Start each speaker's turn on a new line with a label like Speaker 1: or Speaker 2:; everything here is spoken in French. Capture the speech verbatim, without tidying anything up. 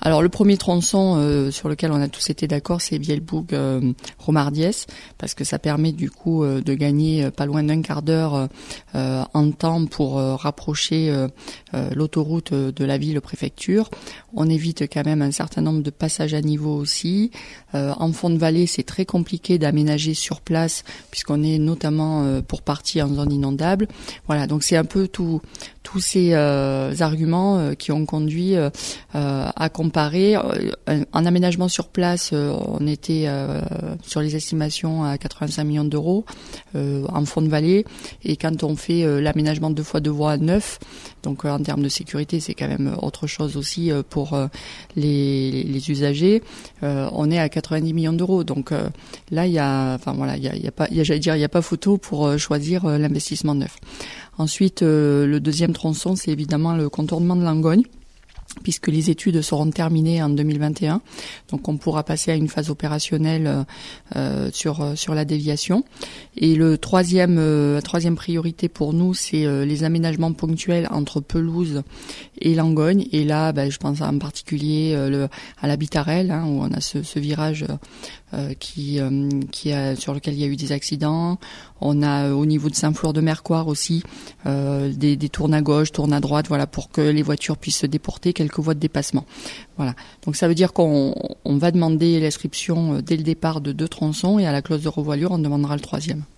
Speaker 1: Alors le premier tronçon euh, sur lequel on a tous été d'accord, c'est Vielbourg-Romardiès, parce que ça permet du coup euh, de gagner euh, pas loin d'un quart d'heure euh, en temps pour euh, rapprocher euh, euh, l'autoroute de la ville-préfecture. On évite quand même un certain nombre de passages à niveau aussi. Euh, en fond de vallée, c'est très compliqué d'aménager sur place, puisqu'on est notamment euh, pour partie en zone inondable. Voilà, donc c'est un peu tout, tous ces euh, arguments euh, qui ont conduit euh, euh, à comparer. Euh, en aménagement sur place, euh, on était euh, sur les estimations à quatre-vingt-cinq millions d'euros euh, en fond de vallée. Et quand on fait euh, l'aménagement deux fois deux voies neuf, donc euh, en termes de sécurité, c'est quand même autre chose aussi euh, pour euh, les, les usagers. Euh, on est à quatre-vingt-dix millions d'euros. Donc euh, là, il y a, enfin voilà, il y a, il y a pas, il y a, j'allais dire, il y a pas photo pour euh, choisir euh, l'investissement neuf. Ensuite, euh, le deuxième tronçon, c'est évidemment le contournement de Langogne, puisque les études seront terminées en deux mille vingt et un. Donc on pourra passer à une phase opérationnelle euh, sur sur la déviation. Et le troisième euh, la troisième priorité pour nous, c'est euh, les aménagements ponctuels entre Pelouse et Langogne. Et là, ben, je pense en particulier euh, le, à la Bitarelle, hein, où on a ce, ce virage euh, qui euh, qui a, sur lequel il y a eu des accidents. On a euh, au niveau de Saint-Flour-de-Mercoire aussi euh, des, des tournes à gauche, tournes à droite, voilà, pour que les voitures puissent se déporter, quelques voies de dépassement. Voilà. Donc ça veut dire qu'on on va demander l'inscription dès le départ de deux tronçons, et à la clause de revoilure, on demandera le troisième.